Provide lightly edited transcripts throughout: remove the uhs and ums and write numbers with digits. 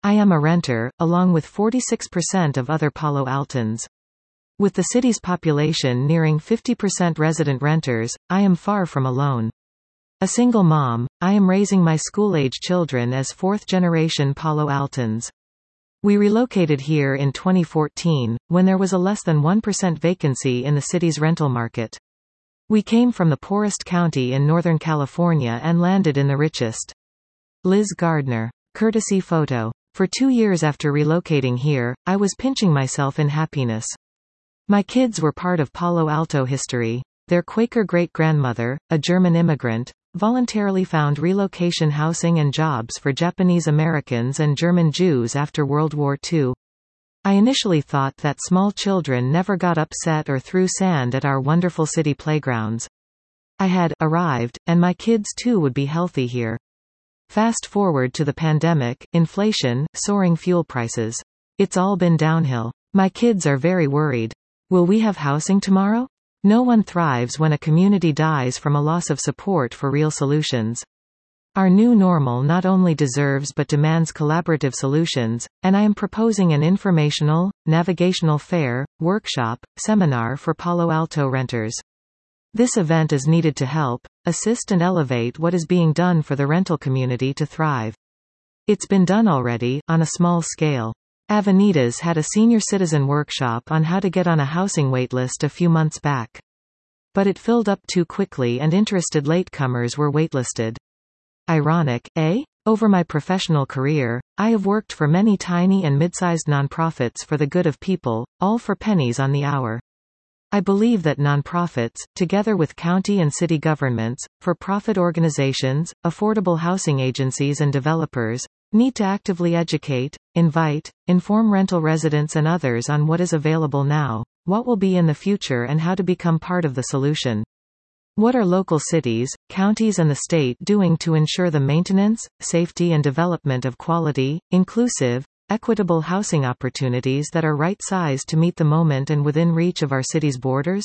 I am a renter, along with 46% of other Palo Altans. With the city's population nearing 50% resident renters, I am far from alone. A single mom, I am raising my school-age children as fourth-generation Palo Altans. We relocated here in 2014, when there was a less than 1% vacancy in the city's rental market. We came from the poorest county in Northern California and landed in the richest. Liz Gardner. Courtesy photo. For 2 years after relocating here, I was pinching myself in happiness. My kids were part of Palo Alto history. Their Quaker great-grandmother, a German immigrant, voluntarily found relocation housing and jobs for Japanese Americans and German Jews after World War II. I initially thought that small children never got upset or threw sand at our wonderful city playgrounds. I had arrived, and my kids too would be healthy here. Fast forward to the pandemic, inflation, soaring fuel prices. It's all been downhill. My kids are very worried. Will we have housing tomorrow? No one thrives when a community dies from a loss of support for real solutions. Our new normal not only deserves but demands collaborative solutions, and I am proposing an informational, navigational fair, workshop, seminar for Palo Alto renters. This event is needed to help, assist and elevate what is being done for the rental community to thrive. It's been done already, on a small scale. Avenidas had a senior citizen workshop on how to get on a housing waitlist a few months back. But it filled up too quickly and interested latecomers were waitlisted. Ironic, eh? Over my professional career, I have worked for many tiny and mid-sized nonprofits for the good of people, all for pennies on the hour. I believe that nonprofits, together with county and city governments, for-profit organizations, affordable housing agencies and developers, need to actively educate, invite, inform rental residents and others on what is available now, what will be in the future and how to become part of the solution. What are local cities, counties and the state doing to ensure the maintenance, safety and development of quality, inclusive, equitable housing opportunities that are right-sized to meet the moment and within reach of our city's borders?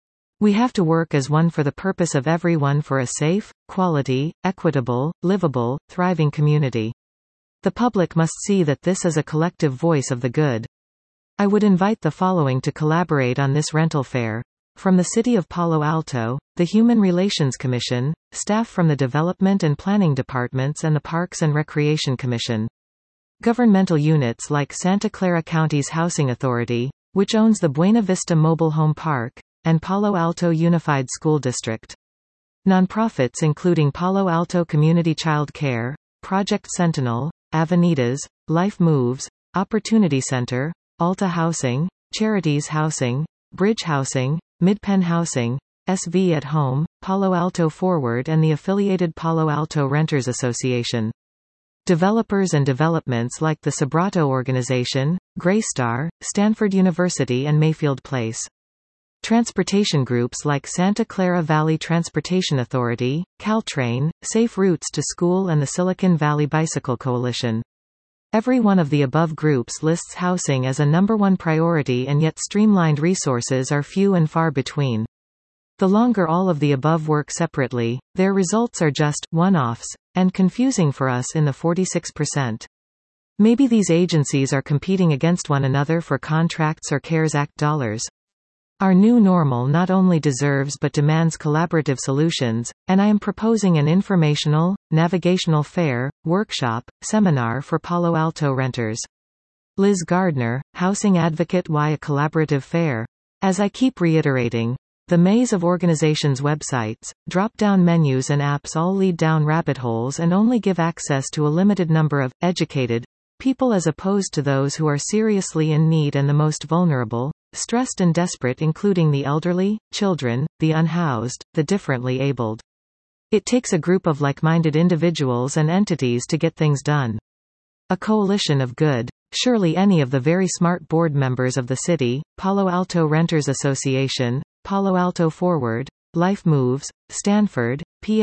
We have to work as one for the purpose of everyone for a safe, quality, equitable, livable, thriving community. The public must see that this is a collective voice of the good. I would invite the following to collaborate on this rental fair. From the City of Palo Alto, the Human Relations Commission, staff from the Development and Planning Departments and the Parks and Recreation Commission. Governmental units like Santa Clara County's Housing Authority, which owns the Buena Vista Mobile Home Park, and Palo Alto Unified School District. Nonprofits including Palo Alto Community Child Care, Project Sentinel, Avenidas, Life Moves, Opportunity Center, Alta Housing, Charities Housing, Bridge Housing, Midpen Housing, SV at Home, Palo Alto Forward and the affiliated Palo Alto Renters Association. Developers and developments like the Sobrato Organization, Greystar, Stanford University and Mayfield Place. Transportation groups like Santa Clara Valley Transportation Authority, Caltrain, Safe Routes to School and the Silicon Valley Bicycle Coalition. Every one of the above groups lists housing as a #1 priority and yet streamlined resources are few and far between. The longer all of the above work separately, their results are just one-offs, and confusing for us in the 46%. Maybe these agencies are competing against one another for contracts or CARES Act dollars. Our new normal not only deserves but demands collaborative solutions, and I am proposing an informational, navigational fair, workshop, seminar for Palo Alto renters. Liz Gardner, housing advocate. Why a collaborative fair? As I keep reiterating, the maze of organizations' websites, drop-down menus and apps all lead down rabbit holes and only give access to a limited number of educated people as opposed to those who are seriously in need and the most vulnerable, stressed and desperate, including the elderly, children, the unhoused, the differently abled. It takes a group of like-minded individuals and entities to get things done. A coalition of good. Surely any of the very smart board members of the city, Palo Alto Renters Association, Palo Alto Forward, Life Moves, Stanford,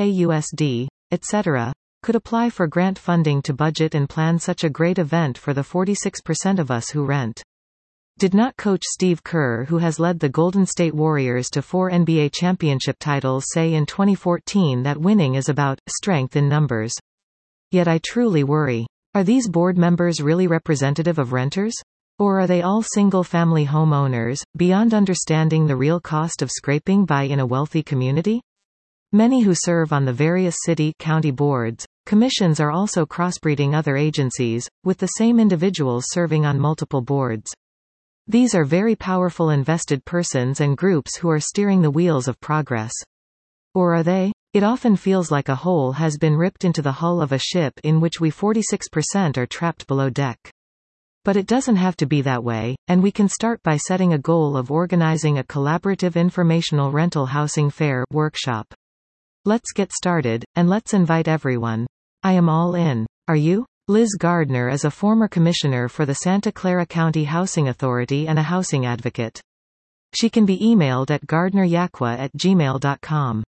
PAUSD, etc., could apply for grant funding to budget and plan such a great event for the 46% of us who rent. Did not coach Steve Kerr, who has led the Golden State Warriors to 4 NBA championship titles, say in 2014 that winning is about strength in numbers? Yet I truly worry. Are these board members really representative of renters? Or are they all single-family homeowners, beyond understanding the real cost of scraping by in a wealthy community? Many who serve on the various city-county boards, commissions are also crossbreeding other agencies, with the same individuals serving on multiple boards. These are very powerful invested persons and groups who are steering the wheels of progress. Or are they? It often feels like a hole has been ripped into the hull of a ship in which we 46% are trapped below deck. But it doesn't have to be that way, and we can start by setting a goal of organizing a collaborative informational rental housing fair workshop. Let's get started, and let's invite everyone. I am all in. Are you? Liz Gardner is a former commissioner for the Santa Clara County Housing Authority and a housing advocate. She can be emailed at gardneryaqua@gmail.com.